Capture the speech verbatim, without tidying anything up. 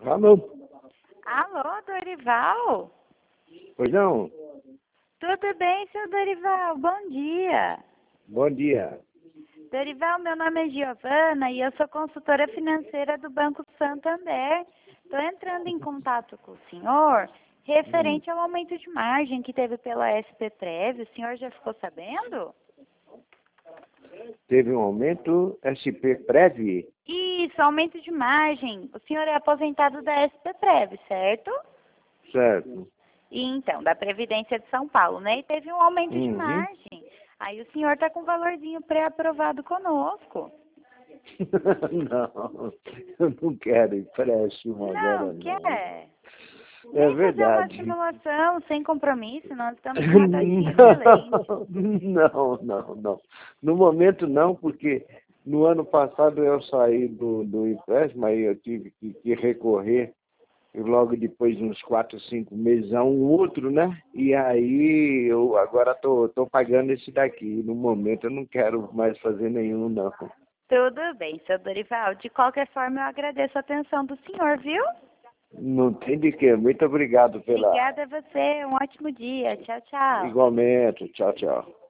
Alô? Alô, Dorival? Pois não? Tudo bem, seu Dorival? Bom dia. Bom dia. Dorival, meu nome é Giovana e eu sou consultora financeira do Banco Santander. Estou entrando em contato com o senhor referente ao aumento de margem que teve pela S P Prev. O senhor já ficou sabendo? Teve um aumento S P Prev? Isso, aumento de margem. O senhor é aposentado da S P Prev, certo? Certo. E então, da Previdência de São Paulo, né? E teve um aumento de Uhum. margem. Aí o senhor está com um valorzinho pré-aprovado conosco. Não, eu não quero empréstimo agora, Não, não. quer? É Nem fazer uma verdade. simulação sem compromisso, nós estamos com uma taxinha excelente. Não, não, não. No momento não, porque no ano passado eu saí do, do empréstimo, aí eu tive que, que recorrer, e logo depois de uns quatro, cinco meses, a um outro, né? E aí eu agora tô, tô pagando esse daqui. No momento eu não quero mais fazer nenhum, não. Tudo bem, seu Dorival. De qualquer forma, eu agradeço a atenção do senhor, viu? Não tem de quê. Muito obrigado pela... Obrigada a você. Um ótimo dia. Tchau, tchau. Igualmente. Tchau, tchau.